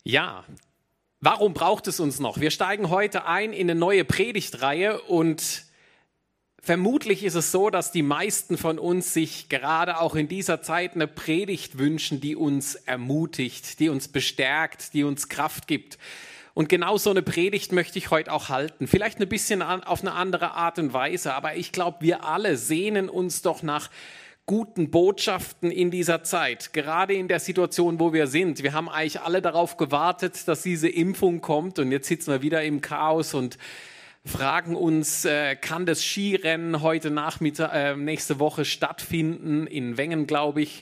Ja, warum braucht es uns noch? Wir steigen heute ein in eine neue Predigtreihe und vermutlich ist es so, dass die meisten von uns sich gerade auch in dieser Zeit eine Predigt wünschen, die uns ermutigt, die uns bestärkt, die uns Kraft gibt. Und genau so eine Predigt möchte ich heute auch halten. Vielleicht ein bisschen auf eine andere Art und Weise, aber ich glaube, wir alle sehnen uns doch nach guten Botschaften in dieser Zeit, gerade in der Situation, wo wir sind. Wir haben eigentlich alle darauf gewartet, dass diese Impfung kommt und jetzt sitzen wir wieder im Chaos und fragen uns, kann das Skirennen heute Nachmittag, nächste Woche stattfinden, in Wengen, glaube ich,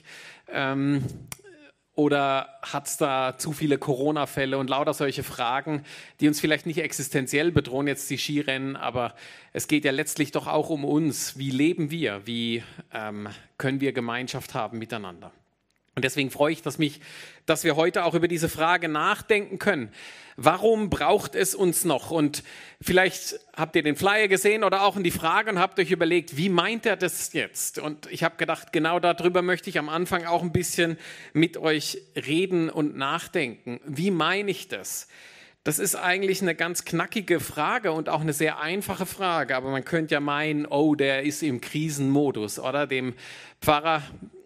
oder hat es da zu viele Corona-Fälle und lauter solche Fragen, die uns vielleicht nicht existenziell bedrohen, jetzt die Skirennen, aber es geht ja letztlich doch auch um uns. Wie leben wir? Wie können wir Gemeinschaft haben miteinander? Und deswegen freue ich mich, dass wir heute auch über diese Frage nachdenken können. Warum braucht es uns noch? Und vielleicht habt ihr den Flyer gesehen oder auch in die Frage und habt euch überlegt, wie meint er das jetzt? Und ich habe gedacht, genau darüber möchte ich am Anfang auch ein bisschen mit euch reden und nachdenken. Wie meine ich das? Das ist eigentlich eine ganz knackige Frage und auch eine sehr einfache Frage. Aber man könnte ja meinen, oh, der ist im Krisenmodus, oder? Dem Pfarrer,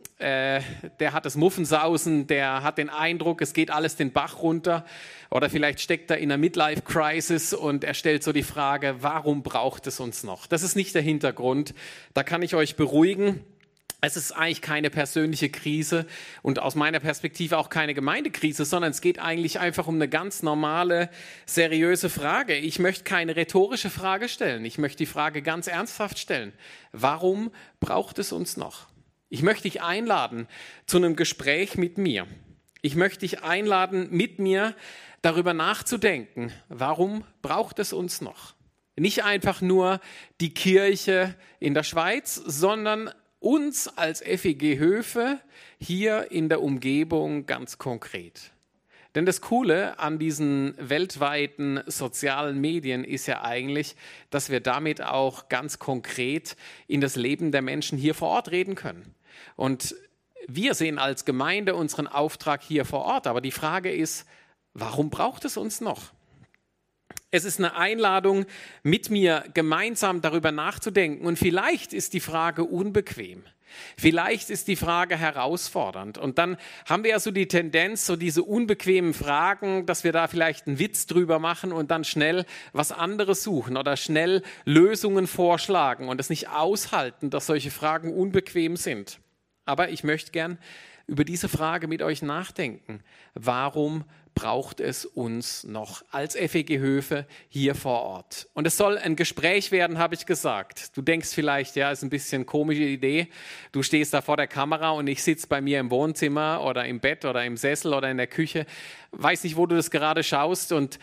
der hat das Muffensausen, der hat den Eindruck, es geht alles den Bach runter. Oder vielleicht steckt er in einer Midlife-Crisis und er stellt so die Frage, warum braucht es uns noch? Das ist nicht der Hintergrund. Da kann ich euch beruhigen. Es ist eigentlich keine persönliche Krise und aus meiner Perspektive auch keine Gemeindekrise, sondern es geht eigentlich einfach um eine ganz normale, seriöse Frage. Ich möchte keine rhetorische Frage stellen. Ich möchte die Frage ganz ernsthaft stellen. Warum braucht es uns noch? Ich möchte dich einladen zu einem Gespräch mit mir. Ich möchte dich einladen, mit mir darüber nachzudenken, warum braucht es uns noch? Nicht einfach nur die Kirche in der Schweiz, sondern uns als FEG Höfe hier in der Umgebung ganz konkret. Denn das Coole an diesen weltweiten sozialen Medien ist ja eigentlich, dass wir damit auch ganz konkret in das Leben der Menschen hier vor Ort reden können. Und wir sehen als Gemeinde unseren Auftrag hier vor Ort. Aber die Frage ist, warum braucht es uns noch? Es ist eine Einladung, mit mir gemeinsam darüber nachzudenken. Und vielleicht ist die Frage unbequem. Vielleicht ist die Frage herausfordernd. Und dann haben wir ja so die Tendenz, so diese unbequemen Fragen, dass wir da vielleicht einen Witz drüber machen und dann schnell was anderes suchen oder schnell Lösungen vorschlagen und es nicht aushalten, dass solche Fragen unbequem sind. Aber ich möchte gern über diese Frage mit euch nachdenken. Warum braucht es uns noch als FEG Höfe hier vor Ort? Und es soll ein Gespräch werden, habe ich gesagt. Du denkst vielleicht, ja, ist ein bisschen komische Idee. Du stehst da vor der Kamera und ich sitze bei mir im Wohnzimmer oder im Bett oder im Sessel oder in der Küche. Weiß nicht, wo du das gerade schaust und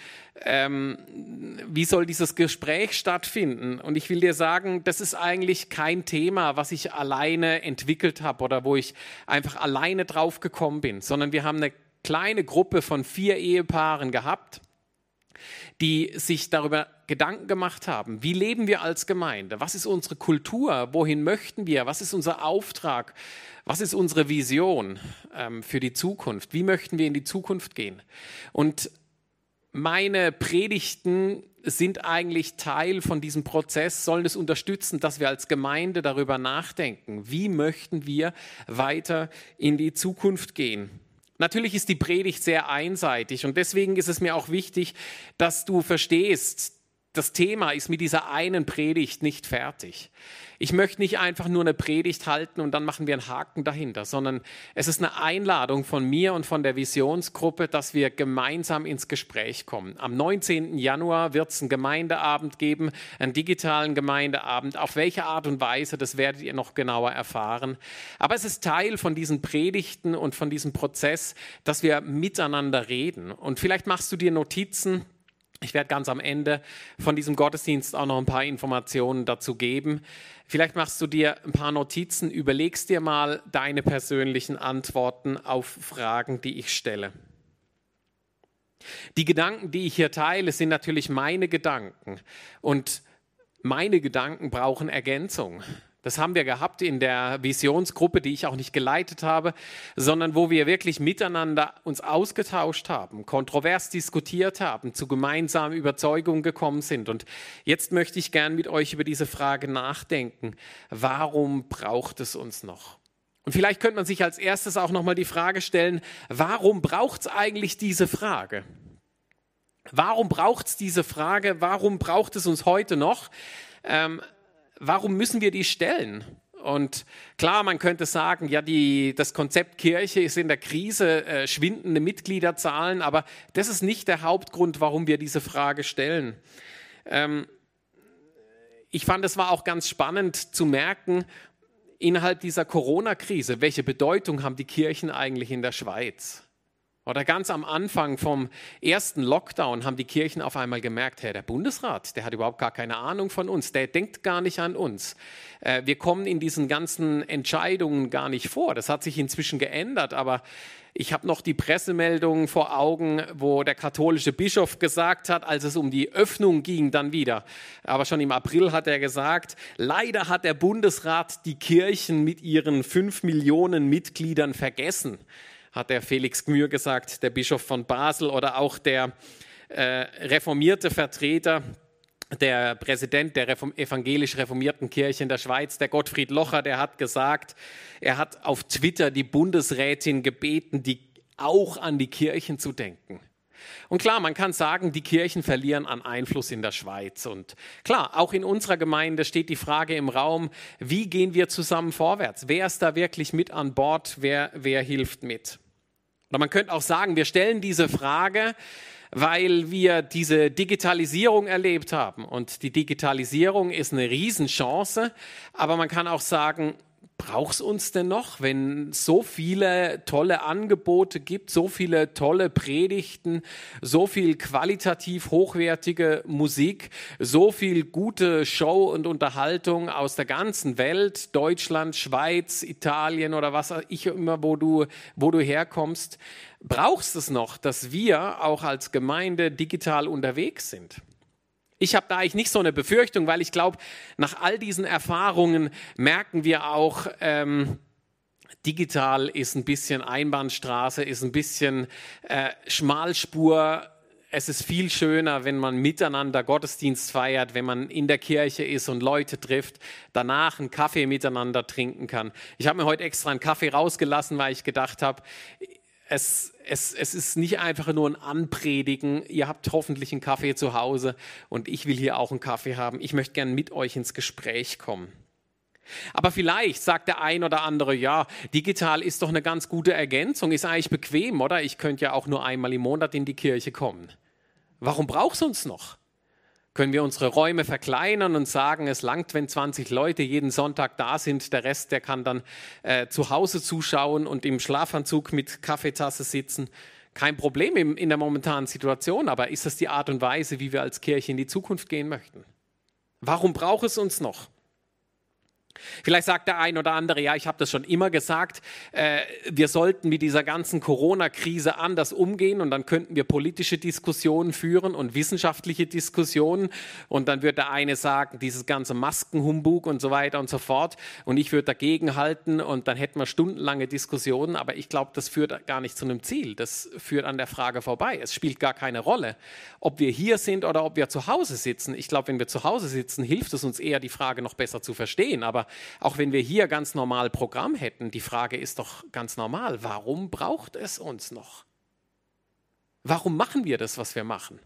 wie soll dieses Gespräch stattfinden? Und ich will dir sagen, das ist eigentlich kein Thema, was ich alleine entwickelt habe oder wo ich einfach alleine drauf gekommen bin, sondern wir haben eine kleine Gruppe von 4 Ehepaaren gehabt, die sich darüber Gedanken gemacht haben. Wie leben wir als Gemeinde? Was ist unsere Kultur? Wohin möchten wir? Was ist unser Auftrag? Was ist unsere Vision für die Zukunft? Wie möchten wir in die Zukunft gehen? Und meine Predigten sind eigentlich Teil von diesem Prozess, sollen es unterstützen, dass wir als Gemeinde darüber nachdenken. Wie möchten wir weiter in die Zukunft gehen? Natürlich ist die Predigt sehr einseitig und deswegen ist es mir auch wichtig, dass du verstehst, das Thema ist mit dieser einen Predigt nicht fertig. Ich möchte nicht einfach nur eine Predigt halten und dann machen wir einen Haken dahinter, sondern es ist eine Einladung von mir und von der Visionsgruppe, dass wir gemeinsam ins Gespräch kommen. Am 19. Januar wird es einen Gemeindeabend geben, einen digitalen Gemeindeabend. Auf welche Art und Weise, das werdet ihr noch genauer erfahren. Aber es ist Teil von diesen Predigten und von diesem Prozess, dass wir miteinander reden. Und vielleicht machst du dir Notizen. Ich werde ganz am Ende von diesem Gottesdienst auch noch ein paar Informationen dazu geben. Vielleicht machst du dir ein paar Notizen, überlegst dir mal deine persönlichen Antworten auf Fragen, die ich stelle. Die Gedanken, die ich hier teile, sind natürlich meine Gedanken. Und meine Gedanken brauchen Ergänzung. Das haben wir gehabt in der Visionsgruppe, die ich auch nicht geleitet habe, sondern wo wir wirklich miteinander uns ausgetauscht haben, kontrovers diskutiert haben, zu gemeinsamen Überzeugungen gekommen sind. Und jetzt möchte ich gern mit euch über diese Frage nachdenken. Warum braucht es uns noch? Und vielleicht könnte man sich als erstes auch nochmal die Frage stellen, warum braucht es eigentlich diese Frage? Warum braucht es diese Frage? Warum braucht es uns heute noch? Warum müssen wir die stellen? Und klar, man könnte sagen, ja, das Konzept Kirche ist in der Krise, schwindende Mitgliederzahlen, aber das ist nicht der Hauptgrund, warum wir diese Frage stellen. Ich fand, es war auch ganz spannend zu merken, innerhalb dieser Corona-Krise, welche Bedeutung haben die Kirchen eigentlich in der Schweiz? Oder ganz am Anfang vom ersten Lockdown haben die Kirchen auf einmal gemerkt, hey, der Bundesrat, der hat überhaupt gar keine Ahnung von uns, der denkt gar nicht an uns. Wir kommen in diesen ganzen Entscheidungen gar nicht vor. Das hat sich inzwischen geändert, aber ich habe noch die Pressemeldungen vor Augen, wo der katholische Bischof gesagt hat, als es um die Öffnung ging dann wieder, aber schon im April hat er gesagt, leider hat der Bundesrat die Kirchen mit ihren 5 Millionen Mitgliedern vergessen. Hat der Felix Gmür gesagt, der Bischof von Basel, oder auch der reformierte Vertreter, der Präsident der evangelisch-reformierten Kirche in der Schweiz, der Gottfried Locher, der hat gesagt, er hat auf Twitter die Bundesrätin gebeten, auch an die Kirchen zu denken. Und klar, man kann sagen, die Kirchen verlieren an Einfluss in der Schweiz. Und klar, auch in unserer Gemeinde steht die Frage im Raum, wie gehen wir zusammen vorwärts? Wer ist da wirklich mit an Bord? Wer hilft mit? Oder man könnte auch sagen, wir stellen diese Frage, weil wir diese Digitalisierung erlebt haben. Und die Digitalisierung ist eine Riesenchance, aber man kann auch sagen, braucht es uns denn noch, wenn es so viele tolle Angebote gibt, so viele tolle Predigten, so viel qualitativ hochwertige Musik, so viel gute Show und Unterhaltung aus der ganzen Welt, Deutschland, Schweiz, Italien oder was auch immer, wo du herkommst, brauchst es noch, dass wir auch als Gemeinde digital unterwegs sind? Ich habe da eigentlich nicht so eine Befürchtung, weil ich glaube, nach all diesen Erfahrungen merken wir auch, digital ist ein bisschen Einbahnstraße, ist ein bisschen Schmalspur. Es ist viel schöner, wenn man miteinander Gottesdienst feiert, wenn man in der Kirche ist und Leute trifft, danach einen Kaffee miteinander trinken kann. Ich habe mir heute extra einen Kaffee rausgelassen, weil ich gedacht habe, es ist nicht einfach nur ein Anpredigen. Ihr habt hoffentlich einen Kaffee zu Hause und ich will hier auch einen Kaffee haben. Ich möchte gerne mit euch ins Gespräch kommen. Aber vielleicht sagt der ein oder andere, ja, digital ist doch eine ganz gute Ergänzung, ist eigentlich bequem, oder? Ich könnte ja auch nur einmal im Monat in die Kirche kommen. Warum braucht es uns noch? Können wir unsere Räume verkleinern und sagen, es langt, wenn 20 Leute jeden Sonntag da sind, der Rest, der kann dann zu Hause zuschauen und im Schlafanzug mit Kaffeetasse sitzen. Kein Problem in der momentanen Situation, aber ist das die Art und Weise, wie wir als Kirche in die Zukunft gehen möchten? Warum braucht es uns noch? Vielleicht sagt der ein oder andere, ja, ich habe das schon immer gesagt, wir sollten mit dieser ganzen Corona-Krise anders umgehen und dann könnten wir politische Diskussionen führen und wissenschaftliche Diskussionen und dann wird der eine sagen, dieses ganze Maskenhumbug und so weiter und so fort und ich würde dagegen halten und dann hätten wir stundenlange Diskussionen, aber ich glaube, das führt gar nicht zu einem Ziel, das führt an der Frage vorbei. Es spielt gar keine Rolle, ob wir hier sind oder ob wir zu Hause sitzen. Ich glaube, wenn wir zu Hause sitzen, hilft es uns eher, die Frage noch besser zu verstehen, aber auch wenn wir hier ganz normal Programm hätten, die Frage ist doch ganz normal, warum braucht es uns noch? Warum machen wir das, was wir machen?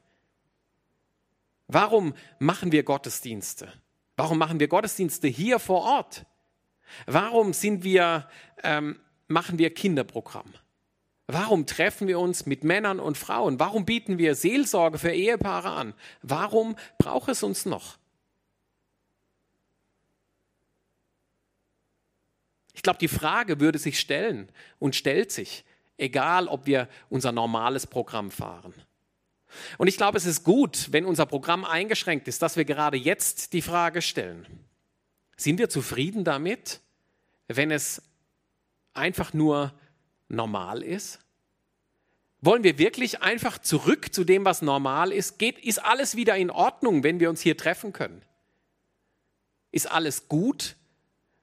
Warum machen wir Gottesdienste? Warum machen wir Gottesdienste hier vor Ort? Warum machen wir Kinderprogramm? Warum treffen wir uns mit Männern und Frauen? Warum bieten wir Seelsorge für Ehepaare an? Warum braucht es uns noch? Ich glaube, die Frage würde sich stellen und stellt sich, egal ob wir unser normales Programm fahren. Und ich glaube, es ist gut, wenn unser Programm eingeschränkt ist, dass wir gerade jetzt die Frage stellen. Sind wir zufrieden damit, wenn es einfach nur normal ist? Wollen wir wirklich einfach zurück zu dem, was normal ist? Ist alles wieder in Ordnung, wenn wir uns hier treffen können? Ist alles gut,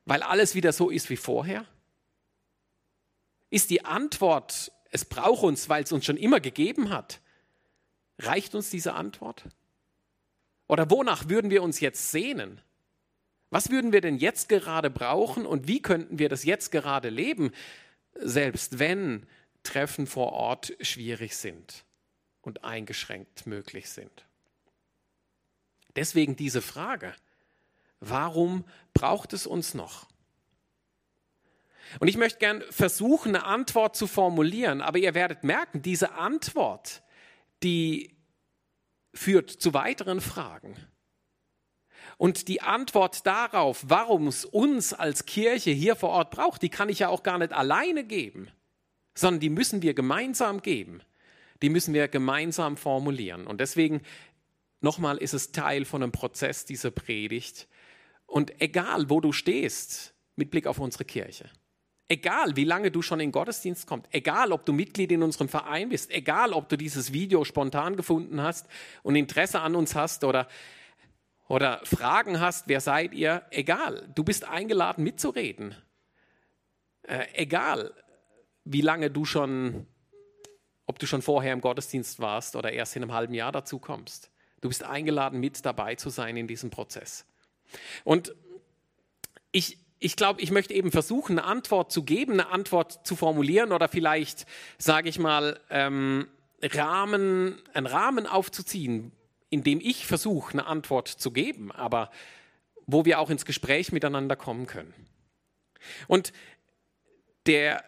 weil alles wieder so ist wie vorher? Ist die Antwort, es braucht uns, weil es uns schon immer gegeben hat? Reicht uns diese Antwort? Oder wonach würden wir uns jetzt sehnen? Was würden wir denn jetzt gerade brauchen und wie könnten wir das jetzt gerade leben, selbst wenn Treffen vor Ort schwierig sind und eingeschränkt möglich sind? Deswegen diese Frage, warum braucht es uns noch? Und ich möchte gern versuchen, eine Antwort zu formulieren, aber ihr werdet merken, diese Antwort, die führt zu weiteren Fragen. Und die Antwort darauf, warum es uns als Kirche hier vor Ort braucht, die kann ich ja auch gar nicht alleine geben, sondern die müssen wir gemeinsam geben. Die müssen wir gemeinsam formulieren. Und deswegen, nochmal, ist es Teil von einem Prozess, dieser Predigt. Und egal, wo du stehst, mit Blick auf unsere Kirche, egal, wie lange du schon in den Gottesdienst kommst, egal, ob du Mitglied in unserem Verein bist, egal, ob du dieses Video spontan gefunden hast und Interesse an uns hast oder Fragen hast, wer seid ihr, egal, du bist eingeladen mitzureden. Egal, wie lange ob du schon vorher im Gottesdienst warst oder erst in einem halben Jahr dazu kommst. Du bist eingeladen, mit dabei zu sein in diesem Prozess. Und ich glaube, ich möchte eben versuchen, eine Antwort zu geben, eine Antwort zu formulieren oder vielleicht, sage ich mal, einen Rahmen aufzuziehen, in dem ich versuche, eine Antwort zu geben, aber wo wir auch ins Gespräch miteinander kommen können. Und der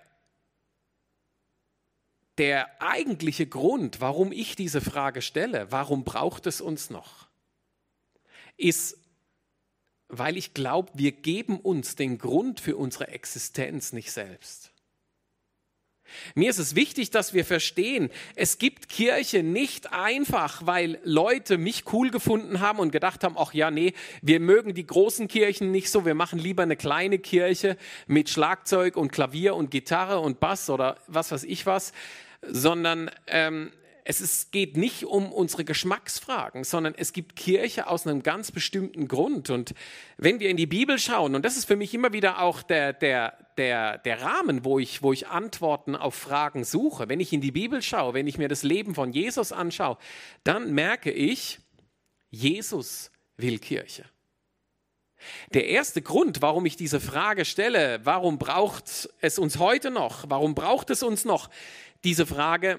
eigentliche Grund, warum ich diese Frage stelle, warum braucht es uns noch, ist, weil ich glaube, wir geben uns den Grund für unsere Existenz nicht selbst. Mir ist es wichtig, dass wir verstehen, es gibt Kirche nicht einfach, weil Leute mich cool gefunden haben und gedacht haben, ach ja, nee, wir mögen die großen Kirchen nicht so, wir machen lieber eine kleine Kirche mit Schlagzeug und Klavier und Gitarre und Bass oder was weiß ich was, sondern es geht nicht um unsere Geschmacksfragen, sondern es gibt Kirche aus einem ganz bestimmten Grund. Und wenn wir in die Bibel schauen, und das ist für mich immer wieder auch der Rahmen, wo ich Antworten auf Fragen suche, wenn ich in die Bibel schaue, wenn ich mir das Leben von Jesus anschaue, dann merke ich, Jesus will Kirche. Der erste Grund, warum ich diese Frage stelle, warum braucht es uns heute noch, warum braucht es uns noch, diese Frage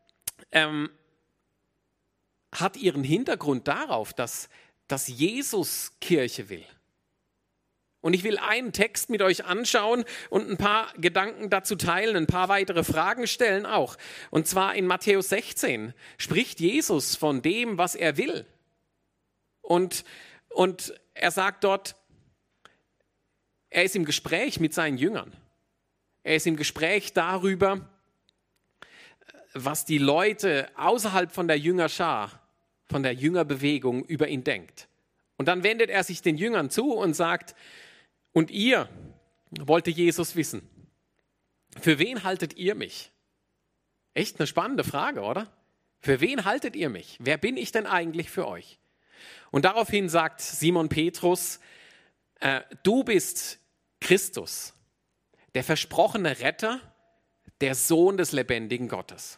hat ihren Hintergrund darauf, dass Jesus Kirche will. Und ich will einen Text mit euch anschauen und ein paar Gedanken dazu teilen, ein paar weitere Fragen stellen auch. Und zwar in Matthäus 16 spricht Jesus von dem, was er will. Und er sagt dort, er ist im Gespräch mit seinen Jüngern. Er ist im Gespräch darüber, was die Leute außerhalb von der Jüngerschar, von der Jüngerbewegung über ihn denkt. Und dann wendet er sich den Jüngern zu und sagt, und ihr, wollte Jesus wissen, für wen haltet ihr mich? Echt eine spannende Frage, oder? Für wen haltet ihr mich? Wer bin ich denn eigentlich für euch? Und daraufhin sagt Simon Petrus, du bist Christus, der versprochene Retter, der Sohn des lebendigen Gottes.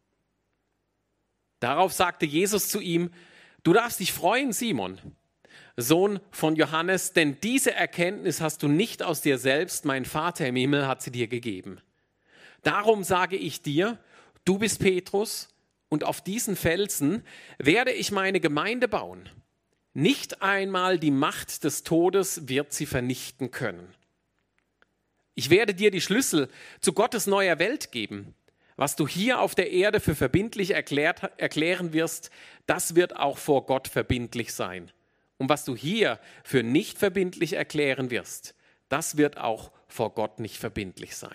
Darauf sagte Jesus zu ihm, du darfst dich freuen, Simon, Sohn von Johannes, denn diese Erkenntnis hast du nicht aus dir selbst, mein Vater im Himmel hat sie dir gegeben. Darum sage ich dir, du bist Petrus und auf diesen Felsen werde ich meine Gemeinde bauen. Nicht einmal die Macht des Todes wird sie vernichten können. Ich werde dir die Schlüssel zu Gottes neuer Welt geben. Was du hier auf der Erde für verbindlich erklären wirst, das wird auch vor Gott verbindlich sein. Und was du hier für nicht verbindlich erklären wirst, das wird auch vor Gott nicht verbindlich sein.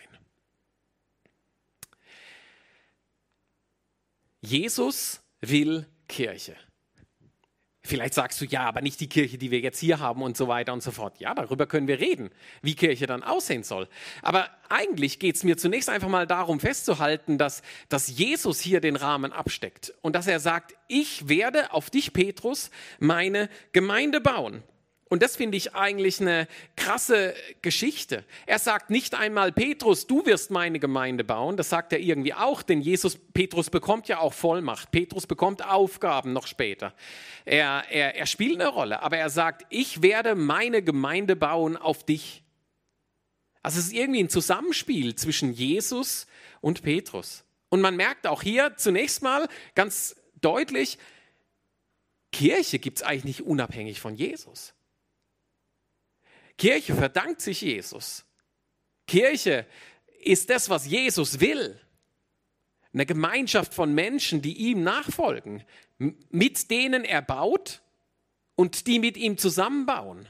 Jesus will Kirche. Vielleicht sagst du, ja, aber nicht die Kirche, die wir jetzt hier haben und so weiter und so fort. Ja, darüber können wir reden, wie Kirche dann aussehen soll. Aber eigentlich geht es mir zunächst einfach mal darum festzuhalten, dass Jesus hier den Rahmen absteckt und dass er sagt, ich werde auf dich, Petrus, meine Gemeinde bauen. Und das finde ich eigentlich eine krasse Geschichte. Er sagt nicht einmal, Petrus, du wirst meine Gemeinde bauen. Das sagt er irgendwie auch, denn Petrus bekommt ja auch Vollmacht. Petrus bekommt Aufgaben noch später. Er spielt eine Rolle, aber er sagt, ich werde meine Gemeinde bauen auf dich. Also es ist irgendwie ein Zusammenspiel zwischen Jesus und Petrus. Und man merkt auch hier zunächst mal ganz deutlich, Kirche gibt es eigentlich nicht unabhängig von Jesus. Kirche verdankt sich Jesus. Kirche ist das, was Jesus will. Eine Gemeinschaft von Menschen, die ihm nachfolgen, mit denen er baut und die mit ihm zusammenbauen.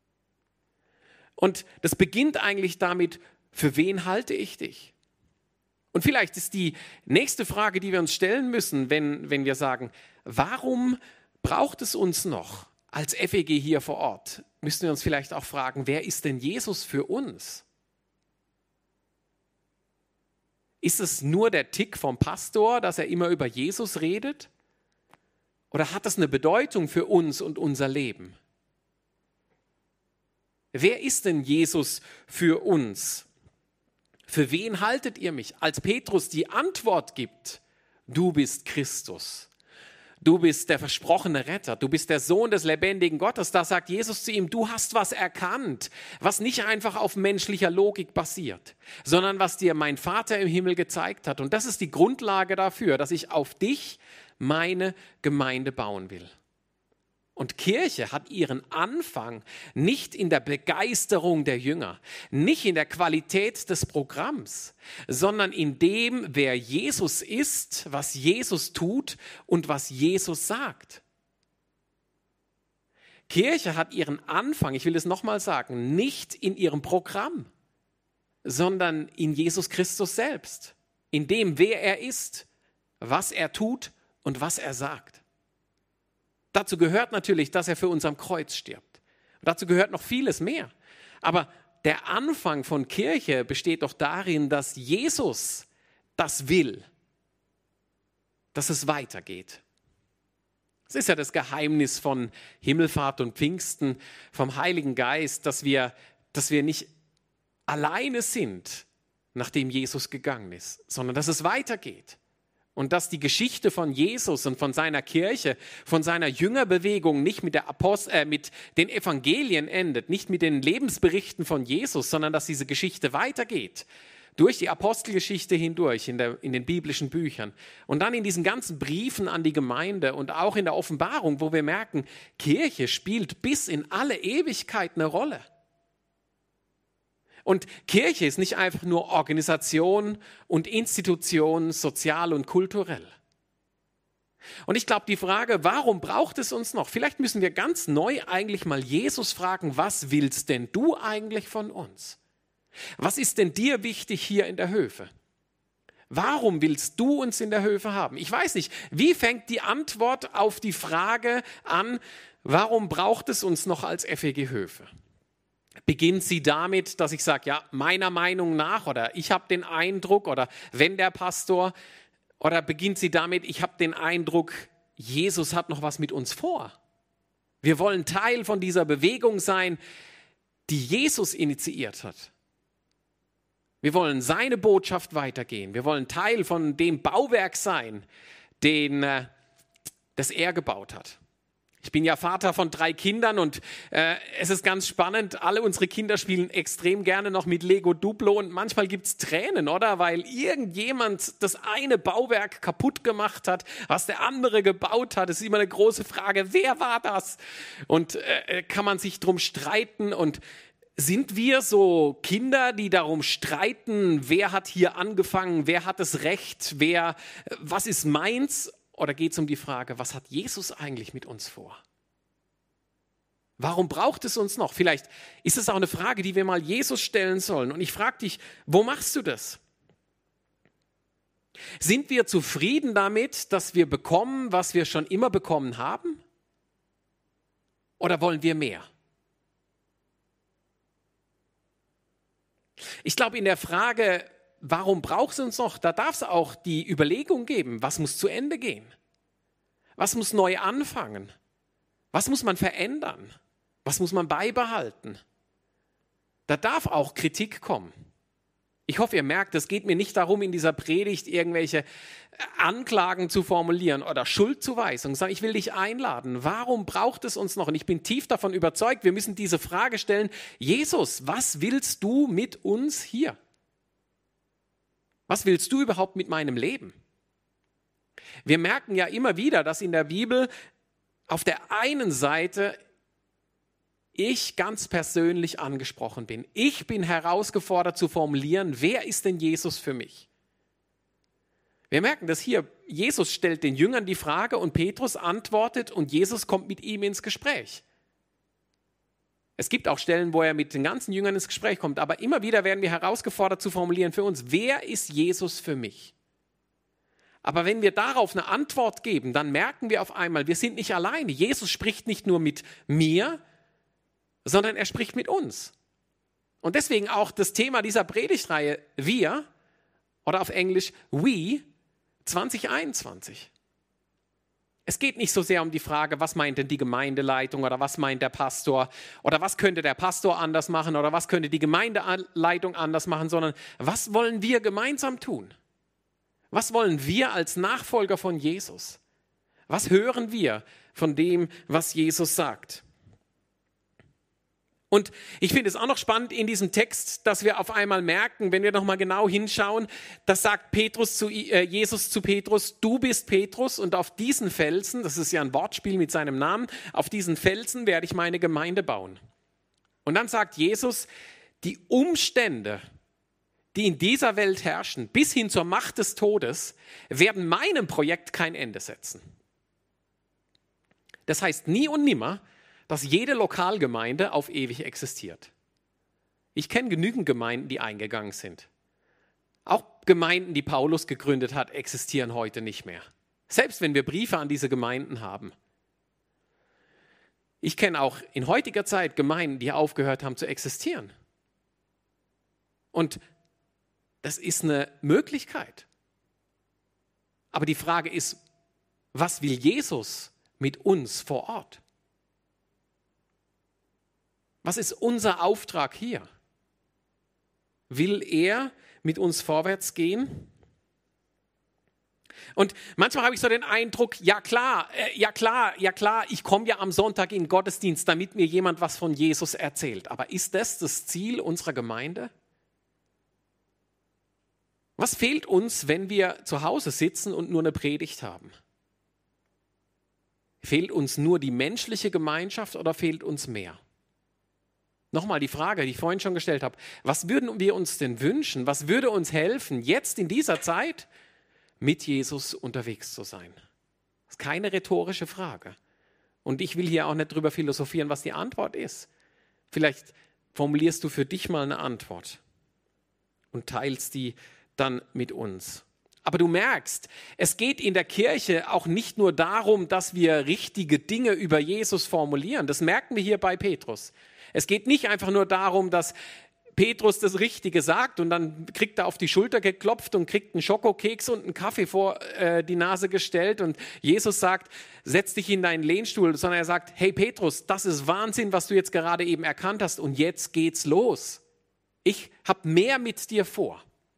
Und das beginnt eigentlich damit, für wen halte ich dich? Und vielleicht ist die nächste Frage, die wir uns stellen müssen, wenn wir sagen, warum braucht es uns noch als FEG hier vor Ort? Müssen wir uns vielleicht auch fragen, wer ist denn Jesus für uns? Ist es nur der Tick vom Pastor, dass er immer über Jesus redet? Oder hat das eine Bedeutung für uns und unser Leben? Wer ist denn Jesus für uns? Für wen haltet ihr mich? Als Petrus die Antwort gibt, du bist Christus. Du bist der versprochene Retter, du bist der Sohn des lebendigen Gottes. Da sagt Jesus zu ihm, du hast was erkannt, was nicht einfach auf menschlicher Logik basiert, sondern was dir mein Vater im Himmel gezeigt hat. Und das ist die Grundlage dafür, dass ich auf dich meine Gemeinde bauen will. Und Kirche hat ihren Anfang nicht in der Begeisterung der Jünger, nicht in der Qualität des Programms, sondern in dem, wer Jesus ist, was Jesus tut und was Jesus sagt. Kirche hat ihren Anfang, ich will es nochmal sagen, nicht in ihrem Programm, sondern in Jesus Christus selbst, in dem, wer er ist, was er tut und was er sagt. Dazu gehört natürlich, dass er für uns am Kreuz stirbt. Und dazu gehört noch vieles mehr. Aber der Anfang von Kirche besteht doch darin, dass Jesus das will, dass es weitergeht. Das ist ja das Geheimnis von Himmelfahrt und Pfingsten, vom Heiligen Geist, dass wir nicht alleine sind, nachdem Jesus gegangen ist, sondern dass es weitergeht. Und dass die Geschichte von Jesus und von seiner Kirche, von seiner Jüngerbewegung nicht mit den Evangelien endet, nicht mit den Lebensberichten von Jesus, sondern dass diese Geschichte weitergeht, durch die Apostelgeschichte hindurch, in den biblischen Büchern. Und dann in diesen ganzen Briefen an die Gemeinde und auch in der Offenbarung, wo wir merken, Kirche spielt bis in alle Ewigkeit eine Rolle. Und Kirche ist nicht einfach nur Organisation und Institution, sozial und kulturell. Und ich glaube, die Frage, warum braucht es uns noch? Vielleicht müssen wir ganz neu eigentlich mal Jesus fragen, was willst denn du eigentlich von uns? Was ist denn dir wichtig hier in der Höfe? Warum willst du uns in der Höfe haben? Ich weiß nicht, wie fängt die Antwort auf die Frage an, warum braucht es uns noch als FEG Höfe? Beginnt sie damit, dass ich sage, ja, meiner Meinung nach oder ich habe den Eindruck oder wenn der Pastor, oder beginnt sie damit, ich habe den Eindruck, Jesus hat noch was mit uns vor. Wir wollen Teil von dieser Bewegung sein, die Jesus initiiert hat. Wir wollen seine Botschaft weitergehen. Wir wollen Teil von dem Bauwerk sein, das er gebaut hat. Ich bin ja Vater von 3 Kindern und es ist ganz spannend, alle unsere Kinder spielen extrem gerne noch mit Lego Duplo und manchmal gibt es Tränen, oder? Weil irgendjemand das eine Bauwerk kaputt gemacht hat, was der andere gebaut hat. Es ist immer eine große Frage, wer war das? Und kann man sich drum streiten und sind wir so Kinder, die darum streiten, wer hat hier angefangen, wer hat das Recht, was ist meins? Oder geht es um die Frage, was hat Jesus eigentlich mit uns vor? Warum braucht es uns noch? Vielleicht ist es auch eine Frage, die wir mal Jesus stellen sollen. Und ich frage dich, wo machst du das? Sind wir zufrieden damit, dass wir bekommen, was wir schon immer bekommen haben? Oder wollen wir mehr? Ich glaube, in der Frage, warum braucht es uns noch? Da darf es auch die Überlegung geben, was muss zu Ende gehen? Was muss neu anfangen? Was muss man verändern? Was muss man beibehalten? Da darf auch Kritik kommen. Ich hoffe, ihr merkt, es geht mir nicht darum, in dieser Predigt irgendwelche Anklagen zu formulieren oder Schuldzuweisungen, sondern ich will dich einladen. Warum braucht es uns noch? Und ich bin tief davon überzeugt, wir müssen diese Frage stellen: Jesus, was willst du mit uns hier? Was willst du überhaupt mit meinem Leben? Wir merken ja immer wieder, dass in der Bibel auf der einen Seite ich ganz persönlich angesprochen bin. Ich bin herausgefordert zu formulieren, wer ist denn Jesus für mich? Wir merken das hier. Jesus stellt den Jüngern die Frage und Petrus antwortet und Jesus kommt mit ihm ins Gespräch. Es gibt auch Stellen, wo er mit den ganzen Jüngern ins Gespräch kommt, aber immer wieder werden wir herausgefordert zu formulieren für uns, wer ist Jesus für mich? Aber wenn wir darauf eine Antwort geben, dann merken wir auf einmal, wir sind nicht alleine. Jesus spricht nicht nur mit mir, sondern er spricht mit uns. Und deswegen auch das Thema dieser Predigtreihe, wir, oder auf Englisch We 2021. Es geht nicht so sehr um die Frage, was meint denn die Gemeindeleitung oder was meint der Pastor oder was könnte der Pastor anders machen oder was könnte die Gemeindeleitung anders machen, sondern was wollen wir gemeinsam tun? Was wollen wir als Nachfolger von Jesus? Was hören wir von dem, was Jesus sagt? Und ich finde es auch noch spannend in diesem Text, dass wir auf einmal merken, wenn wir noch mal genau hinschauen, das sagt Jesus zu Petrus: Du bist Petrus und auf diesen Felsen, das ist ja ein Wortspiel mit seinem Namen, auf diesen Felsen werde ich meine Gemeinde bauen. Und dann sagt Jesus, die Umstände, die in dieser Welt herrschen, bis hin zur Macht des Todes, werden meinem Projekt kein Ende setzen. Das heißt nie und nimmer, dass jede Lokalgemeinde auf ewig existiert. Ich kenne genügend Gemeinden, die eingegangen sind. Auch Gemeinden, die Paulus gegründet hat, existieren heute nicht mehr. Selbst wenn wir Briefe an diese Gemeinden haben. Ich kenne auch in heutiger Zeit Gemeinden, die aufgehört haben zu existieren. Und das ist eine Möglichkeit. Aber die Frage ist, was will Jesus mit uns vor Ort? Was ist unser Auftrag hier? Will er mit uns vorwärts gehen? Und manchmal habe ich so den Eindruck, ja klar, ich komme ja am Sonntag in den Gottesdienst, damit mir jemand was von Jesus erzählt. Aber ist das das Ziel unserer Gemeinde? Was fehlt uns, wenn wir zu Hause sitzen und nur eine Predigt haben? Fehlt uns nur die menschliche Gemeinschaft oder fehlt uns mehr? Nochmal die Frage, die ich vorhin schon gestellt habe. Was würden wir uns denn wünschen? Was würde uns helfen, jetzt in dieser Zeit mit Jesus unterwegs zu sein? Das ist keine rhetorische Frage. Und ich will hier auch nicht drüber philosophieren, was die Antwort ist. Vielleicht formulierst du für dich mal eine Antwort und teilst die dann mit uns. Aber du merkst, es geht in der Kirche auch nicht nur darum, dass wir richtige Dinge über Jesus formulieren. Das merken wir hier bei Petrus. Es geht nicht einfach nur darum, dass Petrus das Richtige sagt und dann kriegt er auf die Schulter geklopft und kriegt einen Schokokeks und einen Kaffee vor die Nase gestellt und Jesus sagt, setz dich in deinen Lehnstuhl, sondern er sagt, hey Petrus, das ist Wahnsinn, was du jetzt gerade eben erkannt hast und jetzt geht's los. Ich habe mehr mit dir vor.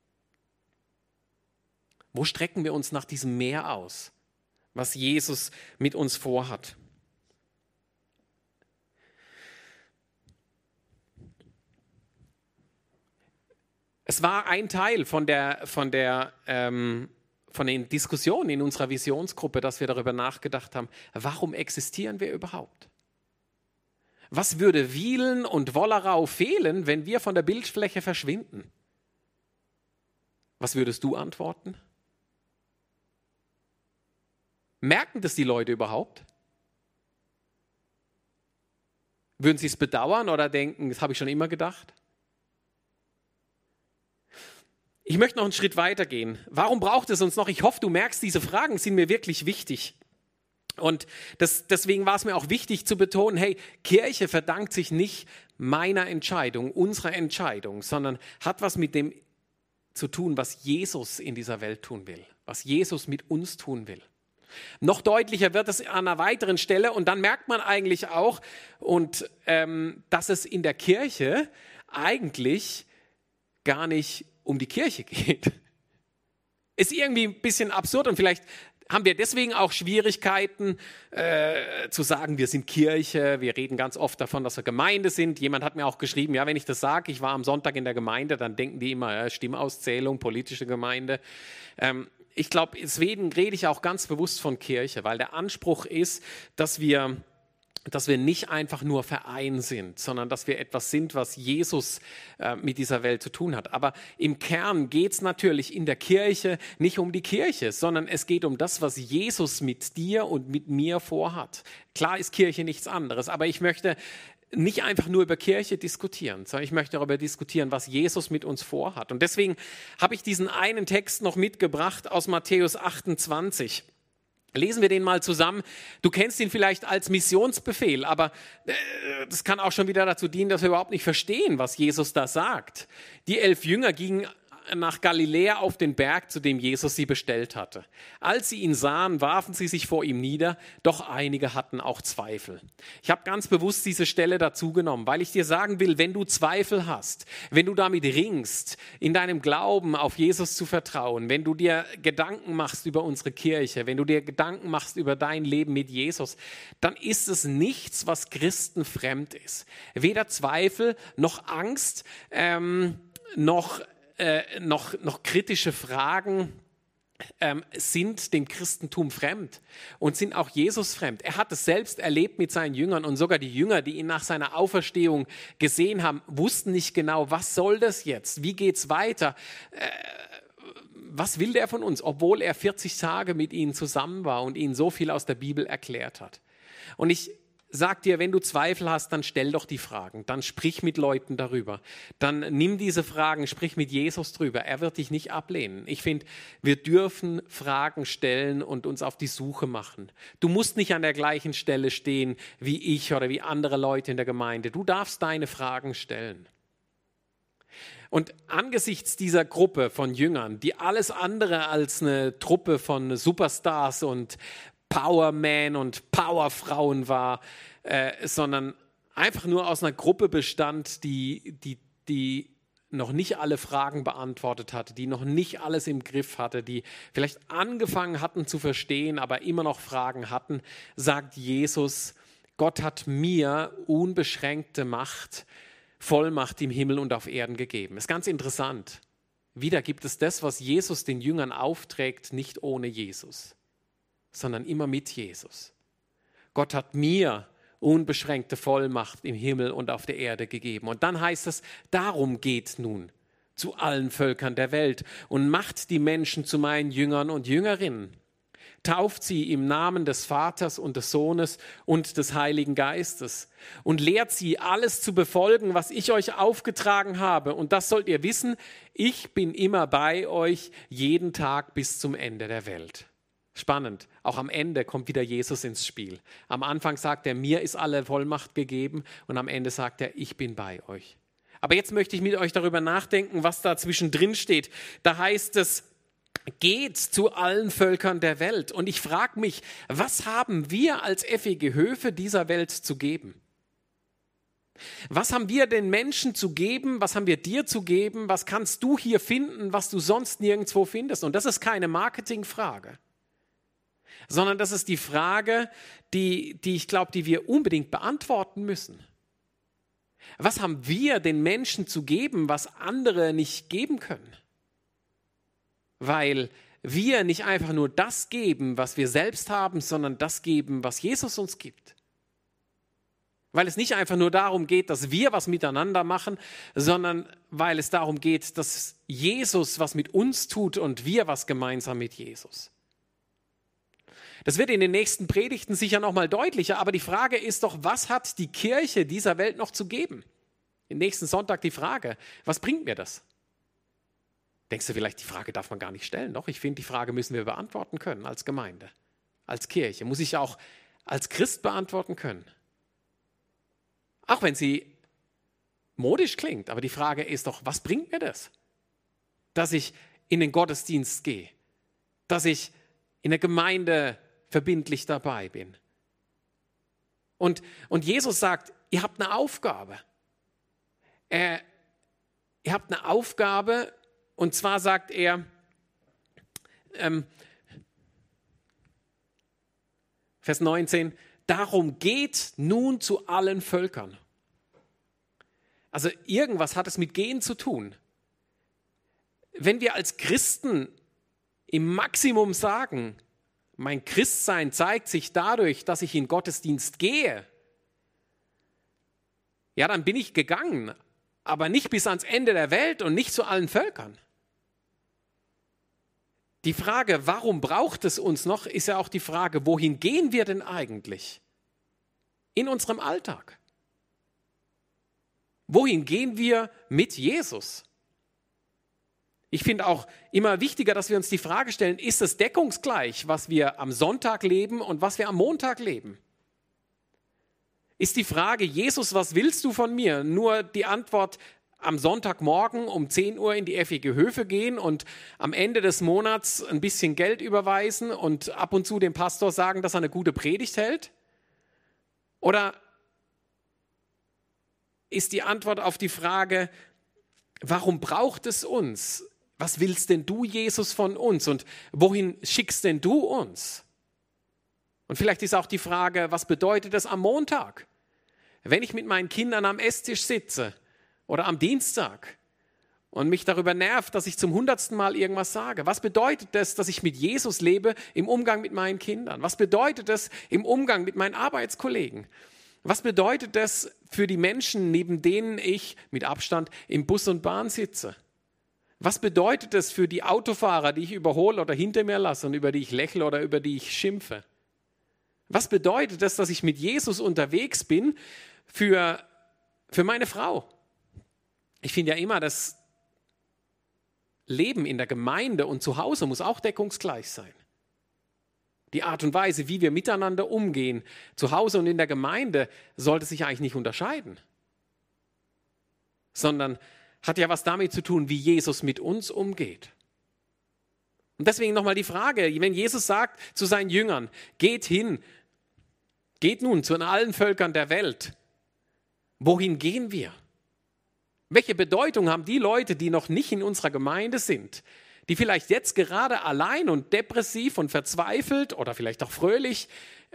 Wo strecken wir uns nach diesem Meer aus, was Jesus mit uns vorhat? Es war ein Teil von den Diskussionen in unserer Visionsgruppe, dass wir darüber nachgedacht haben, warum existieren wir überhaupt? Was würde Wielen und Wollerau fehlen, wenn wir von der Bildfläche verschwinden? Was würdest du antworten? Merken das die Leute überhaupt? Würden sie es bedauern oder denken, das habe ich schon immer gedacht? Ich möchte noch einen Schritt weiter gehen. Warum braucht es uns noch? Ich hoffe, du merkst, diese Fragen sind mir wirklich wichtig. Und deswegen war es mir auch wichtig zu betonen, hey, Kirche verdankt sich nicht meiner Entscheidung, unserer Entscheidung, sondern hat was mit dem zu tun, was Jesus in dieser Welt tun will, was Jesus mit uns tun will. Noch deutlicher wird es an einer weiteren Stelle und dann merkt man eigentlich auch, dass es in der Kirche eigentlich gar nicht um die Kirche geht. Ist irgendwie ein bisschen absurd und vielleicht haben wir deswegen auch Schwierigkeiten zu sagen, wir sind Kirche. Wir reden ganz oft davon, dass wir Gemeinde sind. Jemand hat mir auch geschrieben, ja, wenn ich das sage, ich war am Sonntag in der Gemeinde, dann denken die immer, ja, Stimmauszählung, politische Gemeinde. Ich glaube, deswegen rede ich auch ganz bewusst von Kirche, weil der Anspruch ist, dass wir nicht einfach nur Verein sind, sondern dass wir etwas sind, was Jesus mit dieser Welt zu tun hat. Aber im Kern geht es natürlich in der Kirche nicht um die Kirche, sondern es geht um das, was Jesus mit dir und mit mir vorhat. Klar ist Kirche nichts anderes, aber ich möchte nicht einfach nur über Kirche diskutieren, sondern ich möchte darüber diskutieren, was Jesus mit uns vorhat. Und deswegen habe ich diesen einen Text noch mitgebracht aus Matthäus 28. Lesen wir den mal zusammen. Du kennst ihn vielleicht als Missionsbefehl, aber das kann auch schon wieder dazu dienen, dass wir überhaupt nicht verstehen, was Jesus da sagt. Die 11 Jünger gingen nach Galiläa auf den Berg, zu dem Jesus sie bestellt hatte. Als sie ihn sahen, warfen sie sich vor ihm nieder, doch einige hatten auch Zweifel. Ich habe ganz bewusst diese Stelle dazu genommen, weil ich dir sagen will, wenn du Zweifel hast, wenn du damit ringst, in deinem Glauben auf Jesus zu vertrauen, wenn du dir Gedanken machst über unsere Kirche, wenn du dir Gedanken machst über dein Leben mit Jesus, dann ist es nichts, was Christen fremd ist. Weder Zweifel noch Angst, noch kritische Fragen sind dem Christentum fremd und sind auch Jesus fremd. Er hat es selbst erlebt mit seinen Jüngern und sogar die Jünger, die ihn nach seiner Auferstehung gesehen haben, wussten nicht genau, was soll das jetzt? Wie geht's weiter? Was will der von uns? Obwohl er 40 Tage mit ihnen zusammen war und ihnen so viel aus der Bibel erklärt hat. Und ich sag dir, wenn du Zweifel hast, dann stell doch die Fragen, dann sprich mit Leuten darüber, dann nimm diese Fragen, sprich mit Jesus drüber, er wird dich nicht ablehnen. Ich finde, wir dürfen Fragen stellen und uns auf die Suche machen. Du musst nicht an der gleichen Stelle stehen wie ich oder wie andere Leute in der Gemeinde, du darfst deine Fragen stellen. Und angesichts dieser Gruppe von Jüngern, die alles andere als eine Truppe von Superstars und Powerman und Powerfrauen war, sondern einfach nur aus einer Gruppe bestand, die noch nicht alle Fragen beantwortet hatte, die noch nicht alles im Griff hatte, die vielleicht angefangen hatten zu verstehen, aber immer noch Fragen hatten, sagt Jesus, Gott hat mir unbeschränkte Macht, Vollmacht im Himmel und auf Erden gegeben. Ist ganz interessant. Wieder gibt es das, was Jesus den Jüngern aufträgt, nicht ohne Jesus, sondern immer mit Jesus. Gott hat mir unbeschränkte Vollmacht im Himmel und auf der Erde gegeben. Und dann heißt es, darum geht nun zu allen Völkern der Welt und macht die Menschen zu meinen Jüngern und Jüngerinnen. Tauft sie im Namen des Vaters und des Sohnes und des Heiligen Geistes und lehrt sie, alles zu befolgen, was ich euch aufgetragen habe. Und das sollt ihr wissen, ich bin immer bei euch, jeden Tag bis zum Ende der Welt. Spannend, auch am Ende kommt wieder Jesus ins Spiel. Am Anfang sagt er, mir ist alle Vollmacht gegeben und am Ende sagt er, ich bin bei euch. Aber jetzt möchte ich mit euch darüber nachdenken, was da zwischendrin steht. Da heißt es, geht zu allen Völkern der Welt. Und ich frage mich, was haben wir als FEG Höfe dieser Welt zu geben? Was haben wir den Menschen zu geben? Was haben wir dir zu geben? Was kannst du hier finden, was du sonst nirgendwo findest? Und das ist keine Marketingfrage, sondern das ist die Frage, die ich glaube, die wir unbedingt beantworten müssen. Was haben wir den Menschen zu geben, was andere nicht geben können? Weil wir nicht einfach nur das geben, was wir selbst haben, sondern das geben, was Jesus uns gibt. Weil es nicht einfach nur darum geht, dass wir was miteinander machen, sondern weil es darum geht, dass Jesus was mit uns tut und wir was gemeinsam mit Jesus. Das wird in den nächsten Predigten sicher noch mal deutlicher, aber die Frage ist doch, was hat die Kirche dieser Welt noch zu geben? Im nächsten Sonntag die Frage, was bringt mir das? Denkst du vielleicht, die Frage darf man gar nicht stellen? Doch, ich finde, die Frage müssen wir beantworten können als Gemeinde, als Kirche. Muss ich auch als Christ beantworten können. Auch wenn sie modisch klingt, aber die Frage ist doch, was bringt mir das? Dass ich in den Gottesdienst gehe, dass ich in der Gemeinde verbindlich dabei bin. Und Jesus sagt, ihr habt eine Aufgabe. Ihr habt eine Aufgabe, und zwar sagt er, Vers 19, darum geht nun zu allen Völkern. Also irgendwas hat es mit Gehen zu tun. Wenn wir als Christen im Maximum sagen, mein Christsein zeigt sich dadurch, dass ich in Gottesdienst gehe, ja, dann bin ich gegangen, aber nicht bis ans Ende der Welt und nicht zu allen Völkern. Die Frage, warum braucht es uns noch, ist ja auch die Frage, wohin gehen wir denn eigentlich in unserem Alltag? Wohin gehen wir mit Jesus? Ich finde auch immer wichtiger, dass wir uns die Frage stellen, ist es deckungsgleich, was wir am Sonntag leben und was wir am Montag leben? Ist die Frage, Jesus, was willst du von mir? Nur die Antwort, am Sonntagmorgen um 10 Uhr in die FEG Höfe gehen und am Ende des Monats ein bisschen Geld überweisen und ab und zu dem Pastor sagen, dass er eine gute Predigt hält? Oder ist die Antwort auf die Frage, warum braucht es uns? Was willst denn du, Jesus, von uns? Und wohin schickst denn du uns? Und vielleicht ist auch die Frage, was bedeutet das am Montag? Wenn ich mit meinen Kindern am Esstisch sitze oder am Dienstag und mich darüber nervt, dass ich zum 100. Mal irgendwas sage. Was bedeutet das, dass ich mit Jesus lebe im Umgang mit meinen Kindern? Was bedeutet das im Umgang mit meinen Arbeitskollegen? Was bedeutet das für die Menschen, neben denen ich mit Abstand im Bus und Bahn sitze? Was bedeutet das für die Autofahrer, die ich überhole oder hinter mir lasse und über die ich lächle oder über die ich schimpfe? Was bedeutet das, dass ich mit Jesus unterwegs bin für meine Frau? Ich finde ja immer, das Leben in der Gemeinde und zu Hause muss auch deckungsgleich sein. Die Art und Weise, wie wir miteinander umgehen, zu Hause und in der Gemeinde, sollte sich eigentlich nicht unterscheiden, sondern hat ja was damit zu tun, wie Jesus mit uns umgeht. Und deswegen nochmal die Frage, wenn Jesus sagt zu seinen Jüngern, geht hin, geht nun zu allen Völkern der Welt, wohin gehen wir? Welche Bedeutung haben die Leute, die noch nicht in unserer Gemeinde sind, die vielleicht jetzt gerade allein und depressiv und verzweifelt oder vielleicht auch fröhlich,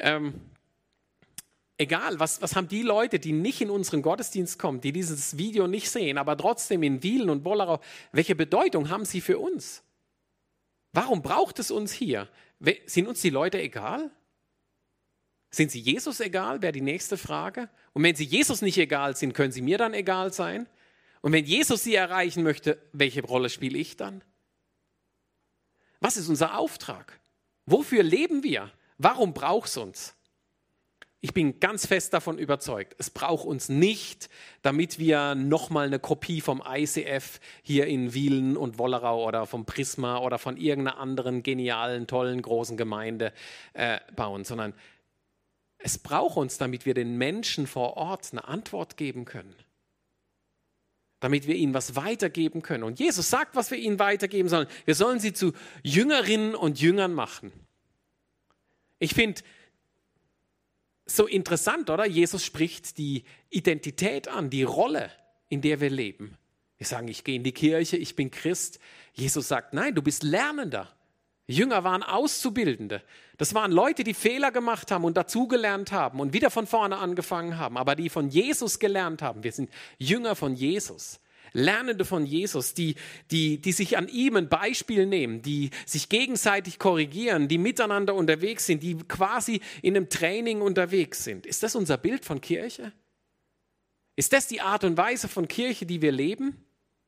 egal, was haben die Leute, die nicht in unseren Gottesdienst kommen, die dieses Video nicht sehen, aber trotzdem in Wielen und Wollerau, welche Bedeutung haben sie für uns? Warum braucht es uns hier? Sind uns die Leute egal? Sind sie Jesus egal, wäre die nächste Frage. Und wenn sie Jesus nicht egal sind, können sie mir dann egal sein? Und wenn Jesus sie erreichen möchte, welche Rolle spiele ich dann? Was ist unser Auftrag? Wofür leben wir? Warum braucht es uns? Ich bin ganz fest davon überzeugt, es braucht uns nicht, damit wir nochmal eine Kopie vom ICF hier in Wielen und Wollerau oder vom Prisma oder von irgendeiner anderen genialen, tollen, großen Gemeinde bauen, sondern es braucht uns, damit wir den Menschen vor Ort eine Antwort geben können. Damit wir ihnen was weitergeben können. Und Jesus sagt, was wir ihnen weitergeben sollen. Wir sollen sie zu Jüngerinnen und Jüngern machen. Ich finde so interessant, oder? Jesus spricht die Identität an, die Rolle, in der wir leben. Wir sagen, ich gehe in die Kirche, ich bin Christ. Jesus sagt, nein, du bist Lernender. Jünger waren Auszubildende. Das waren Leute, die Fehler gemacht haben und dazugelernt haben und wieder von vorne angefangen haben, aber die von Jesus gelernt haben. Wir sind Jünger von Jesus, Lernende von Jesus, die sich an ihm ein Beispiel nehmen, die sich gegenseitig korrigieren, die miteinander unterwegs sind, die quasi in einem Training unterwegs sind. Ist das unser Bild von Kirche? Ist das die Art und Weise von Kirche, die wir leben?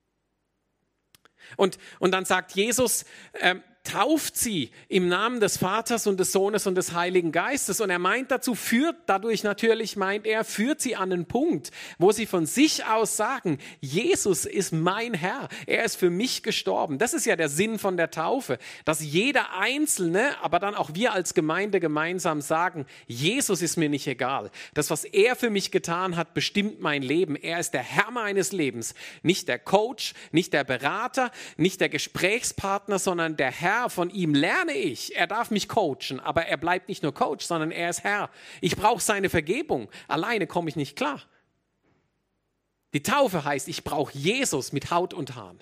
Und dann sagt Jesus, tauft sie im Namen des Vaters und des Sohnes und des Heiligen Geistes. Und er meint dazu, führt sie an einen Punkt, wo sie von sich aus sagen, Jesus ist mein Herr, er ist für mich gestorben. Das ist ja der Sinn von der Taufe, dass jeder Einzelne, aber dann auch wir als Gemeinde gemeinsam sagen, Jesus ist mir nicht egal. Das, was er für mich getan hat, bestimmt mein Leben. Er ist der Herr meines Lebens, nicht der Coach, nicht der Berater, nicht der Gesprächspartner, sondern der Herr Herr, von ihm lerne ich. Er darf mich coachen, aber er bleibt nicht nur Coach, sondern er ist Herr. Ich brauche seine Vergebung. Alleine komme ich nicht klar. Die Taufe heißt, ich brauche Jesus mit Haut und Haaren.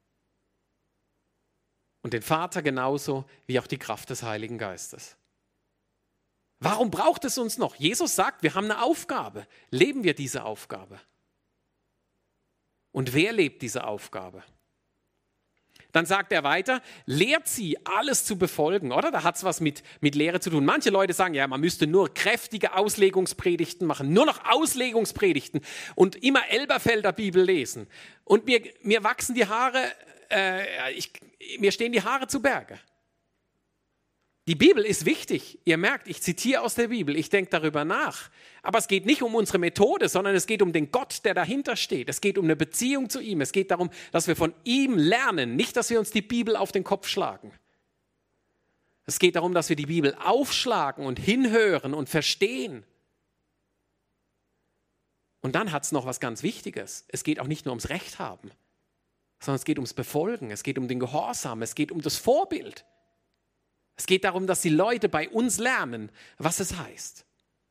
Und den Vater genauso wie auch die Kraft des Heiligen Geistes. Warum braucht es uns noch? Jesus sagt, wir haben eine Aufgabe. Leben wir diese Aufgabe? Und wer lebt diese Aufgabe? Dann sagt er weiter, lehrt sie, alles zu befolgen, oder? Da hat es was mit Lehre zu tun. Manche Leute sagen, ja, man müsste nur kräftige Auslegungspredigten machen, nur noch Auslegungspredigten und immer Elberfelder Bibel lesen. Und mir wachsen die Haare, mir stehen die Haare zu Berge. Die Bibel ist wichtig. Ihr merkt, ich zitiere aus der Bibel, ich denke darüber nach. Aber es geht nicht um unsere Methode, sondern es geht um den Gott, der dahinter steht. Es geht um eine Beziehung zu ihm. Es geht darum, dass wir von ihm lernen, nicht, dass wir uns die Bibel auf den Kopf schlagen. Es geht darum, dass wir die Bibel aufschlagen und hinhören und verstehen. Und dann hat es noch was ganz Wichtiges. Es geht auch nicht nur ums Recht haben, sondern es geht ums Befolgen. Es geht um den Gehorsam. Es geht um das Vorbild. Es geht darum, dass die Leute bei uns lernen, was es heißt.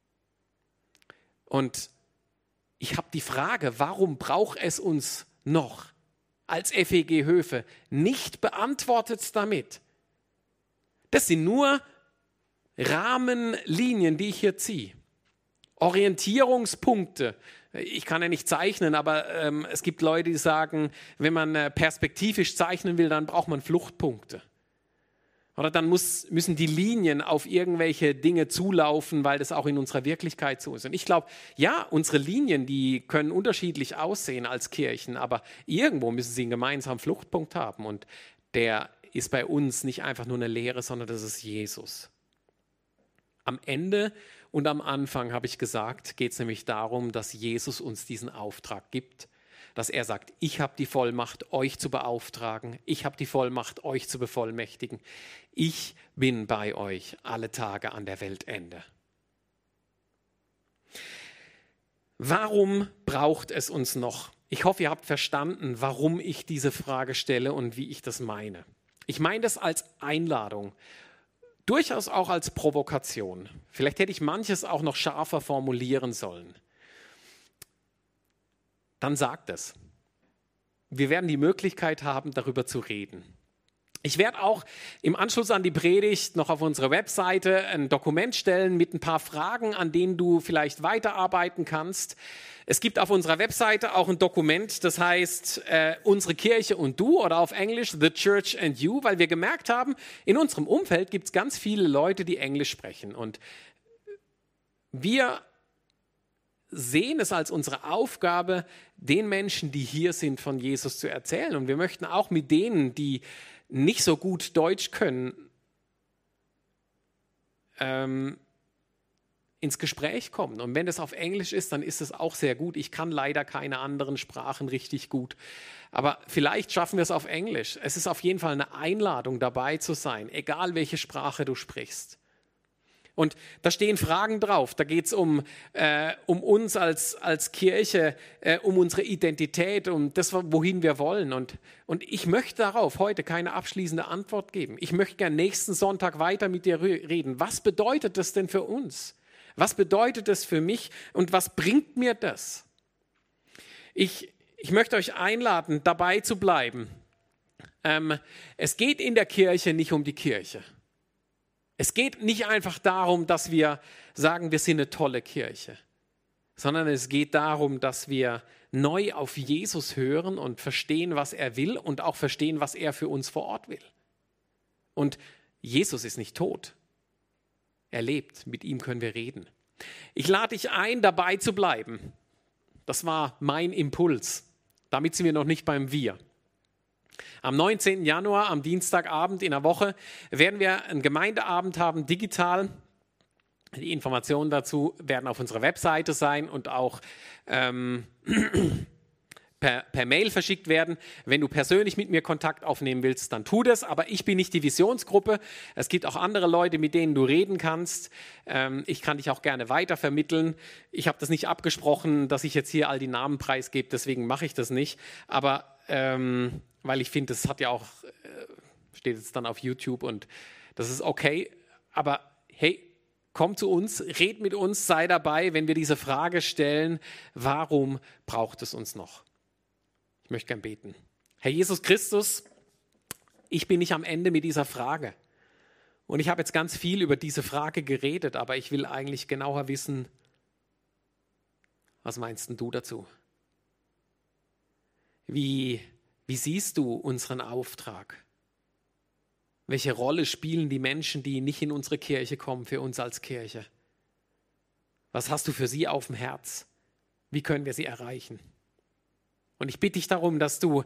Und ich habe die Frage, warum braucht es uns noch als FEG Höfe, nicht beantwortet damit. Das sind nur Rahmenlinien, die ich hier ziehe. Orientierungspunkte. Ich kann ja nicht zeichnen, aber es gibt Leute, die sagen, wenn man perspektivisch zeichnen will, dann braucht man Fluchtpunkte. Oder dann müssen die Linien auf irgendwelche Dinge zulaufen, weil das auch in unserer Wirklichkeit so ist. Und ich glaube, ja, unsere Linien, die können unterschiedlich aussehen als Kirchen, aber irgendwo müssen sie einen gemeinsamen Fluchtpunkt haben. Und der ist bei uns nicht einfach nur eine Lehre, sondern das ist Jesus. Am Ende und am Anfang, habe ich gesagt, geht es nämlich darum, dass Jesus uns diesen Auftrag gibt. Dass er sagt, ich habe die Vollmacht, euch zu beauftragen. Ich habe die Vollmacht, euch zu bevollmächtigen. Ich bin bei euch alle Tage an der Weltende. Warum braucht es uns noch? Ich hoffe, ihr habt verstanden, warum ich diese Frage stelle und wie ich das meine. Ich meine das als Einladung, durchaus auch als Provokation. Vielleicht hätte ich manches auch noch scharfer formulieren sollen. Dann sagt es. Wir werden die Möglichkeit haben, darüber zu reden. Ich werde auch im Anschluss an die Predigt noch auf unsere Webseite ein Dokument stellen mit ein paar Fragen, an denen du vielleicht weiterarbeiten kannst. Es gibt auf unserer Webseite auch ein Dokument, das heißt Unsere Kirche und du oder auf Englisch The Church and You, weil wir gemerkt haben, in unserem Umfeld gibt es ganz viele Leute, die Englisch sprechen. Und wir sehen es als unsere Aufgabe, den Menschen, die hier sind, von Jesus zu erzählen. Und wir möchten auch mit denen, die nicht so gut Deutsch können, ins Gespräch kommen. Und wenn es auf Englisch ist, dann ist es auch sehr gut. Ich kann leider keine anderen Sprachen richtig gut. Aber vielleicht schaffen wir es auf Englisch. Es ist auf jeden Fall eine Einladung, dabei zu sein, egal welche Sprache du sprichst. Und da stehen Fragen drauf. Da geht es um uns als Kirche, um unsere Identität, um das, wohin wir wollen. Und ich möchte darauf heute keine abschließende Antwort geben. Ich möchte gerne nächsten Sonntag weiter mit dir reden. Was bedeutet das denn für uns? Was bedeutet das für mich und was bringt mir das? Ich möchte euch einladen, dabei zu bleiben. Es geht in der Kirche nicht um die Kirche. Es geht nicht einfach darum, dass wir sagen, wir sind eine tolle Kirche, sondern es geht darum, dass wir neu auf Jesus hören und verstehen, was er will und auch verstehen, was er für uns vor Ort will. Und Jesus ist nicht tot. Er lebt, mit ihm können wir reden. Ich lade dich ein, dabei zu bleiben. Das war mein Impuls. Damit sind wir noch nicht beim Wir. Am 19. Januar, am Dienstagabend in der Woche, werden wir einen Gemeindeabend haben, digital. Die Informationen dazu werden auf unserer Webseite sein und auch per Mail verschickt werden. Wenn du persönlich mit mir Kontakt aufnehmen willst, dann tu das. Aber ich bin nicht die Visionsgruppe. Es gibt auch andere Leute, mit denen du reden kannst. Ich kann dich auch gerne weitervermitteln. Ich habe das nicht abgesprochen, dass ich jetzt hier all die Namen preisgebe. Deswegen mache ich das nicht. Aber weil ich finde, das hat ja auch steht jetzt dann auf YouTube und das ist okay. Aber hey, komm zu uns, red mit uns, sei dabei, wenn wir diese Frage stellen, warum braucht es uns noch? Ich möchte gern beten. Herr Jesus Christus, ich bin nicht am Ende mit dieser Frage. Und ich habe jetzt ganz viel über diese Frage geredet, aber ich will eigentlich genauer wissen, was meinst denn du dazu? Wie siehst du unseren Auftrag? Welche Rolle spielen die Menschen, die nicht in unsere Kirche kommen, für uns als Kirche? Was hast du für sie auf dem Herz? Wie können wir sie erreichen? Und ich bitte dich darum, dass du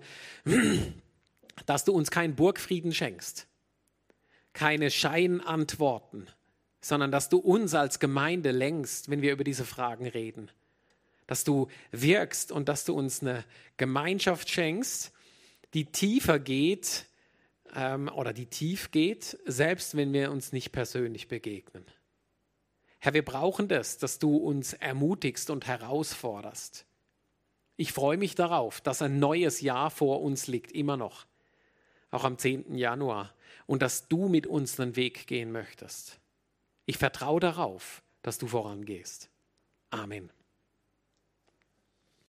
uns keinen Burgfrieden schenkst, keine Scheinantworten, sondern dass du uns als Gemeinde lenkst, wenn wir über diese Fragen reden. Dass du wirkst und dass du uns eine Gemeinschaft schenkst, die tiefer geht oder die tief geht, selbst wenn wir uns nicht persönlich begegnen. Herr, wir brauchen das, dass du uns ermutigst und herausforderst. Ich freue mich darauf, dass ein neues Jahr vor uns liegt, immer noch, auch am 10. Januar, und dass du mit uns den Weg gehen möchtest. Ich vertraue darauf, dass du vorangehst. Amen.